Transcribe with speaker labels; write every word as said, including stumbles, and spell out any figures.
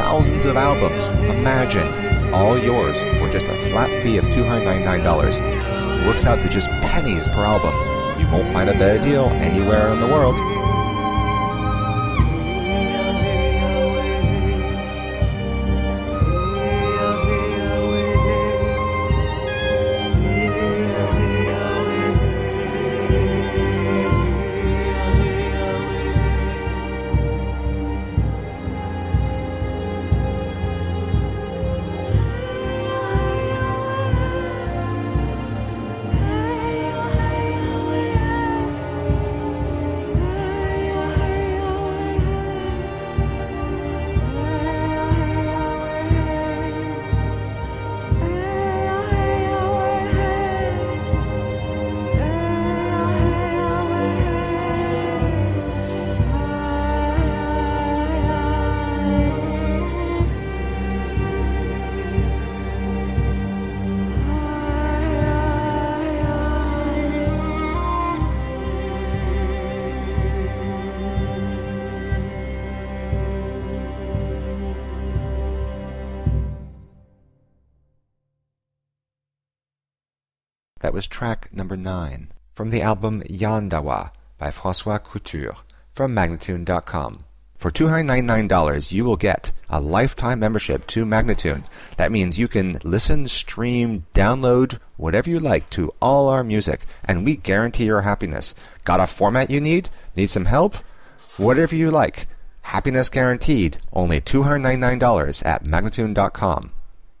Speaker 1: thousands of albums. Imagine, all yours for just a flat fee of two hundred ninety-nine dollars. It works out to just pennies per album. You won't find a better deal anywhere in the world. That was track number nine from the album Yandawa by Francois Couture from Magnatune dot com. For two hundred ninety-nine dollars, you will get a lifetime membership to Magnatune. That means you can listen, stream, download, whatever you like to all our music, and we guarantee your happiness. Got a format you need? Need some help? Whatever you like. Happiness guaranteed. Only two hundred ninety-nine dollars at Magnatune dot com.